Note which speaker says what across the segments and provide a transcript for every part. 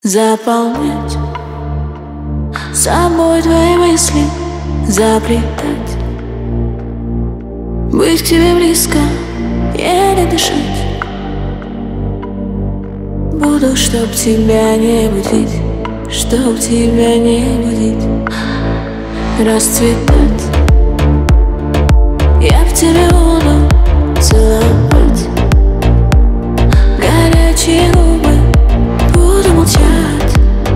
Speaker 1: Заполнять собой твои мысли, заплетать, быть к тебе близко, еле дышать. Буду, чтоб тебя не будить, чтоб тебя не будить, расцветать. Я в тебе буду целовать, горячие губы буду молчать.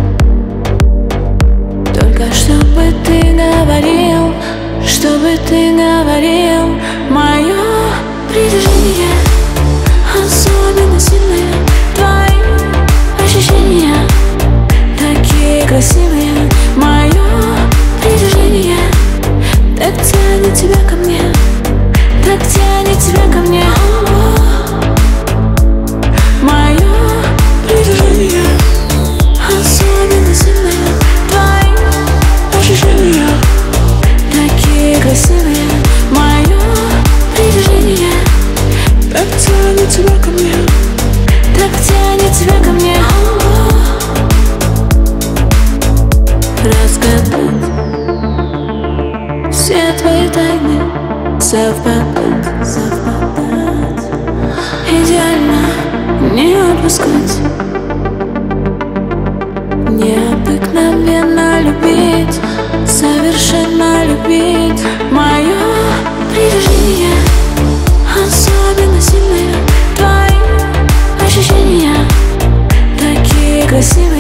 Speaker 1: Только чтобы ты говорил, чтобы ты говорил. Мое притяжение особенно сильное, твои ощущения такие красивые. Мое притяжение так тянет тебя ко мне, так тянет тебя ко мне. Мое притяжение особенно сильное, твои ощущения такие красивые. Мое притяжение так тянет тебя ко мне, так тянет тебя ко мне. Разгадать все твои тайны, совпадать, совпадать, идеально не отпускать, необыкновенно любить, совершенно любить. Мое притяжение особенно сильное, твои ощущения такие красивые.